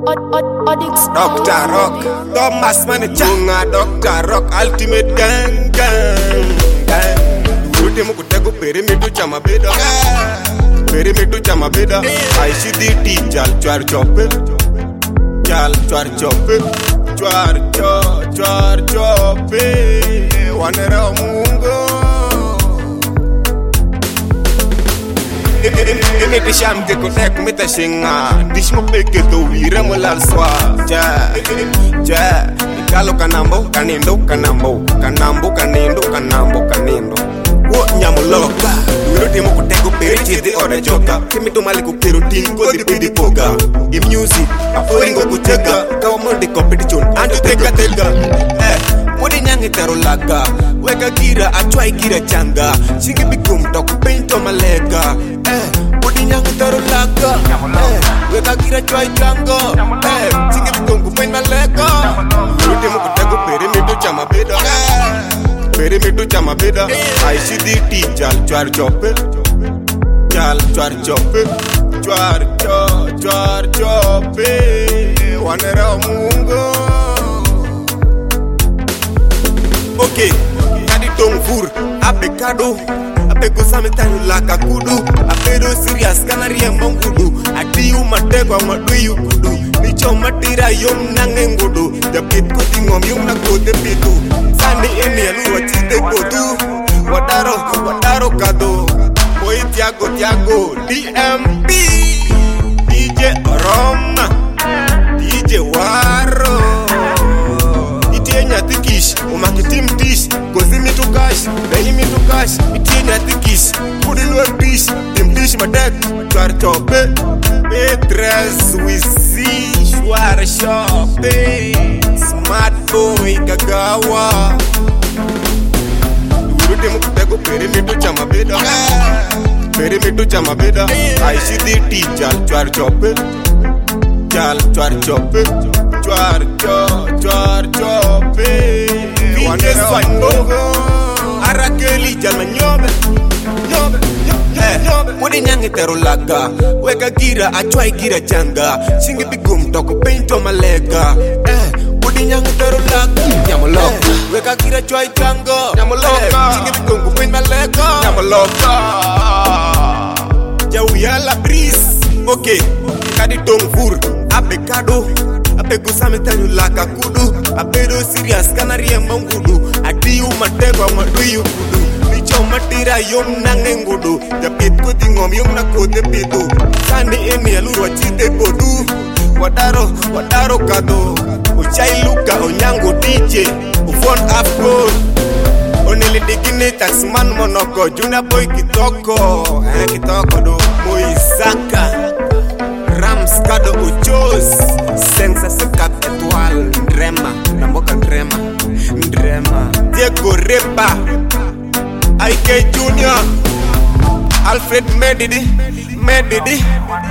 Dr. Rock, Thomas Manichunga, Dr. Rock, Ultimate Gang, gang, gang. Urute mukutego perimeter chama beda, perimeter chama beda. I see the jal chwar chope, jal chwar chope, chwar chope. Wanera mungo. Eme sham de kotek meta shinga dish mo peke to wira mo lal swa ja kalo kanambo kanendo wo nyamo loka wiro temo kutego periche de ora joka kemi to mali ko kerotin ko di pedi poga in music aforingo kutega kawo mo de competition andu tega Modi nyange taro laga weka gira achwai gira changa chingi bikum tok painto malega Modi nyange taro laga weka gira achwai changa chingi bikum kupain malega Urute mukutego perimeter chama beda I see the jal chwar chope wanera mungo Okay, kadi tong fur, ape kado, ape kusame tanu laka kudu, ape do serious kanaria mongudu, adiu matego maduyu kudu, nicho matira yom nangengudu, japit kutingom yom na kote pitu, sandi emi alu wachite kodu, wadaro kado, boy Tiago, DMP, DJ Roma, DJ Waro. Tikish, umakitim tish, gozi me to cash, pay me to cash, itienya tikish, put in one dish, tim dish my deck, chwar chope, dress we see, chwar shope, smart boy kagawa. Urute mukutego perimeter chama beda, I see the jal chwar chope, chwar chope wanera wandogo arakeli jalma nyobe Modi nyange tero laga weka gira achwai gira changa chingi bigum toko painto malega Modi nyange tero laga nyamoloka weka gira achwai changa nyamoloka chingi bigum kupain malega nyamoloka Jauya la bris Okay kadi tong fur ape kado Ape kusame tanu laka kudu Ape do serious kanaria mongudu Adiu matego maduyu kudu Nicho matira yom nangengudu Japit kutingom yom na kote pitu Sandi emi alu wachite kodu Wadaro kado Uchai luka onyango DJ Ufon afro Onele digine taxman monoko Juna boy kitoko Kitoko do Moisaka Rams kado uchos Sensa sekat etual Ndrema Namboka Ndrema Diego Repa IK Junior Alfred Medidi